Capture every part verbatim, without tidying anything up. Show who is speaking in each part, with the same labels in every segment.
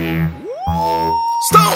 Speaker 1: Stop.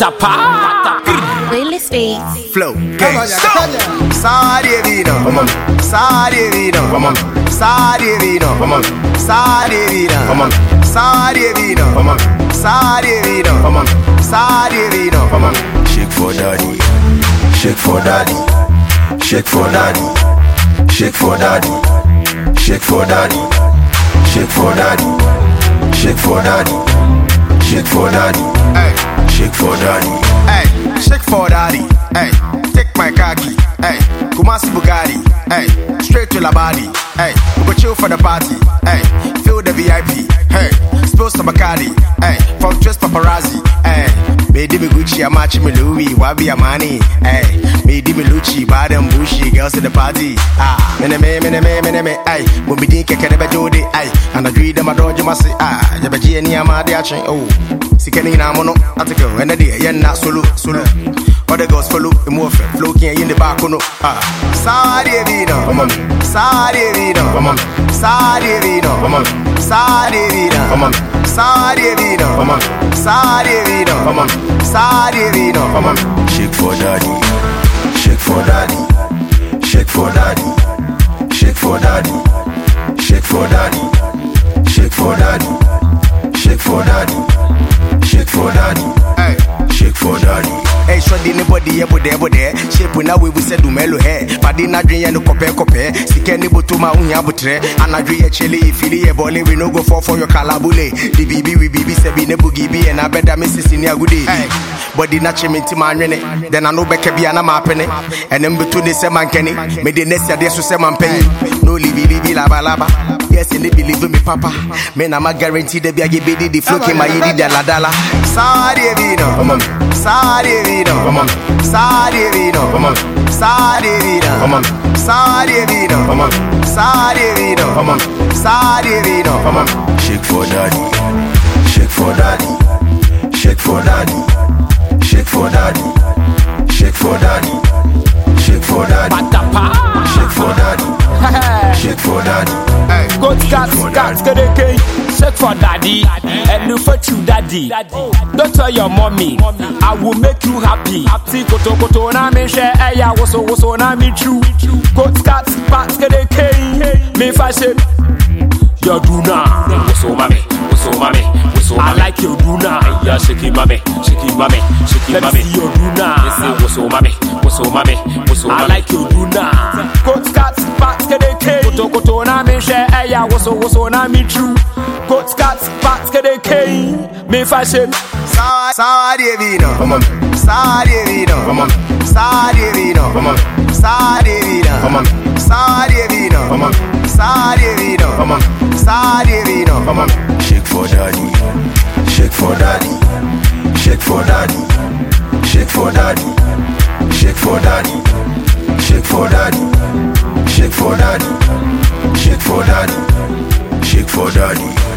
Speaker 2: Patapa.
Speaker 3: Playlist beats.
Speaker 1: Flow. Gang. Stop. Sadi vino. Come on. Sadi vino. Come on. Sadi vino. Come on. Sadi vino. Come on. Sadi vino. Come on. Sadi vino. Come on. Sadi vino. Come on.
Speaker 4: Shake for daddy. Shake for daddy. Shake for daddy. Shake for daddy. Shake for daddy. Shake for daddy. Shake for daddy. Shake for daddy.
Speaker 1: Hey.
Speaker 4: Shake for daddy.
Speaker 1: Hey. Shake for daddy. Hey. Take my khaki. Hey. Kumasi Bugatti. Hey. Straight to La body. Hey. We go chill for the party. Hey. Feel the V I P. Hey. Spill some Bacardi. Hey. From Twist Paparazzi. Hey. Made me Gucci, I'm matching me Louis, Wabi Amani. Hey. Made me Lucci, bad and bushy, girls at the party. Ah. Mene me, mene me, mene me. Ay. When we dink, I can't ever do it. Ay. And I agree that my dog, you must say, ah. You better any amount of action. Oh. Sikeni na mono, atiko, and the day, yen not solo, solo. Other girls follow, the more floating in the back, no. Ah. Sadi vino, come on. Sadi vino, come on. Sadi vino, come on. Sadi vino, come on. Sadi vino, come on. Sadi vino, come on. Sadi vino, come on.
Speaker 4: Shake for daddy. Shake for daddy. Shake for daddy. Shake for daddy. Shake for daddy. Shake for daddy. Shake for daddy. Shake for daddy.
Speaker 1: Hey.
Speaker 4: Shake for daddy.
Speaker 1: Hey, show the anybody able there, able there. Shape when we will say do melo hair. Padi na drink and compare compare. Sick any botuma unya butre. And I drink a chili, fili a volley. We no go for for your calabule. The B B we B B say be ne boogie be and I bet that missus in your good day. Hey, body na chimney man rene. Then I know back be an amapene. And then between the seman kenny. Made the next year so seman penny. No libi libi laba laba. Yes, and they believe in me, papa. Man, I'm a guarantee the biagi bidi the flow came my yidi dala dala. Sadi vino, come on. Sadi vino, come on. Sadi vino, come on. Sadi vino, come on. Sadi vino, come on. Sadi vino, come on. Sadi vino, come on.
Speaker 4: Shake for daddy. Shake for daddy. Shake for daddy. Shake for daddy. Shake for daddy. Shake for daddy.
Speaker 2: Patapa.
Speaker 4: Shake for daddy. Shake for daddy.
Speaker 1: Hey.
Speaker 2: Goat cats, cats, get a cake. Shake for daddy, and you for you daddy. Don't tell your mommy, I will make you happy. See koto koto na me share, eh woso woso na me true. Goat cats, cats, get a cake. Me fashion, your duna. Woso mame, woso mame, woso. I like your duna. Yeah, shaky mame, shaky mame, shaky mame. Let me see your duna. Woso mame, woso mame, woso. I like your duna. Goat cats, cats, get a cake. Koto koto na me share, eh woso woso na me true. Goat cats, cats, get a cake. Me fashion.
Speaker 1: Sadi vino,
Speaker 4: Come on.
Speaker 1: Sadi vino,
Speaker 4: Come on.
Speaker 1: Sadi vino,
Speaker 4: Come on.
Speaker 1: Sadi vino,
Speaker 4: Come on.
Speaker 1: Sadi vino,
Speaker 4: Come on.
Speaker 1: Sadi vino,
Speaker 4: Come on.
Speaker 1: Sadi vino,
Speaker 4: Come on. Shake for daddy. Shake for daddy. Shake for daddy. Shake for daddy. Shake for daddy. Shake for daddy. Shake for daddy. Shake for daddy. Shake for daddy.